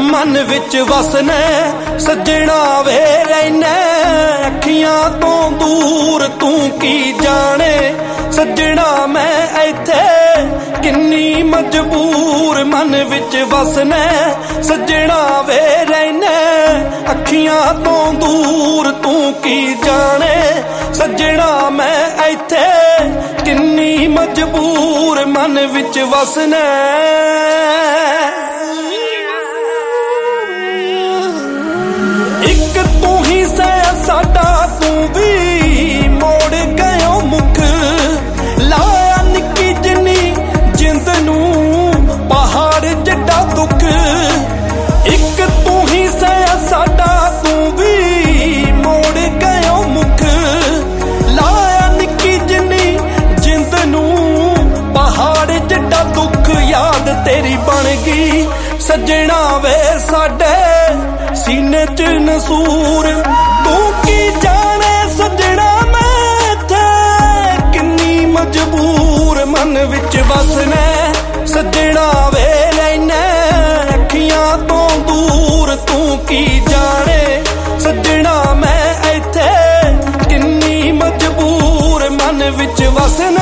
मन विच वसने सजना वे रहने अखियां तो दूर तू की जाने सजना मैं इत्थे किन्नी मजबूर मन विच वसने सजना वे रहने अखियां तो दूर तू की जाने सजना मैं इत्थे किन्नी मजबूर मन विच वसने एक तू ही से साडा तू भी मोड़ गयो मुख लाया निक्की जिन्नी जिंद नू पहाड़ जड्डा दुख एक तू ही से साडा तू भी मोड़ गयो मुख लाया निक्की जिन्नी जिंद नू पहाड़ जड्डा दुख याद तेरी बन गई सजना वे साडे सीने च नसूर तू की जाने सजना मैं थे किन्नी मजबूर मन विच वसने सजना वे लैने अखियां तो दूर तू की जाने सजना मैं इत्थे किन्नी मजबूर मन विच वसने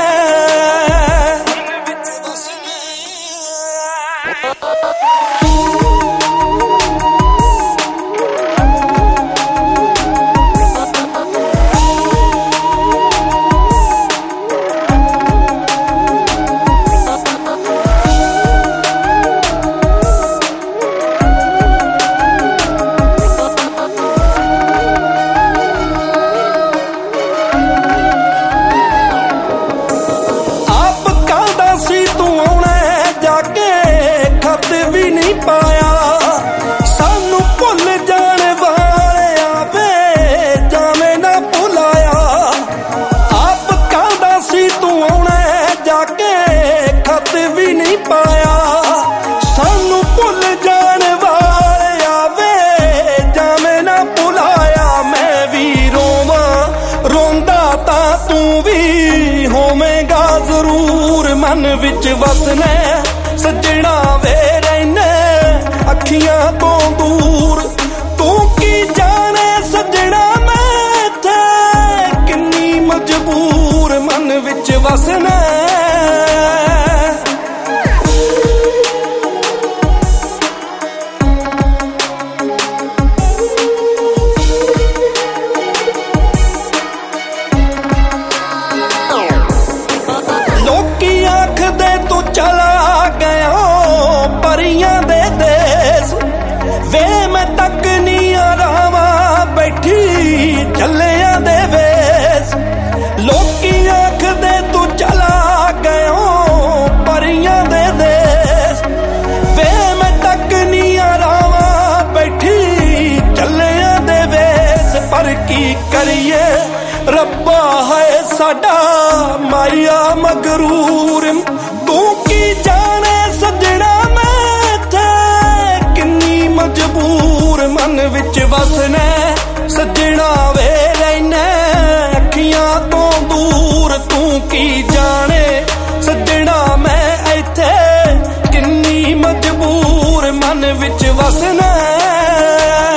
पाया सानू भुल जाने वाले वे जावे ना भुलाया आप कहदा सी तू आना जाके खत भी नहीं पाया सानू भुल जाने वाले वे जावे ना भुलाया मैं भी रोवा रोंदा ता तू भी होवेगा जरूर मन विच वसने सजना वे अखियां तो दूर तू की जाने सजना मैं थे किन्नी मजबूर मन विच वसना लोकी आखदे तू चला गया परियां दे वे मैं तक नहीं आरावा बैठी चलिया दे वेस लोकी आख दे तू चला गयो परियां दे देस वे मैं तक नहीं आरावा बैठी चलिया दे वेस पर की करिए रब्बा है साडा माया मगरूर तू की जाने सजना मजबूर मन विच वसने सजना वे रहने अखियां तो दूर तू की जाने सजना मैं इत्थे किन्नी मजबूर मन विच वसने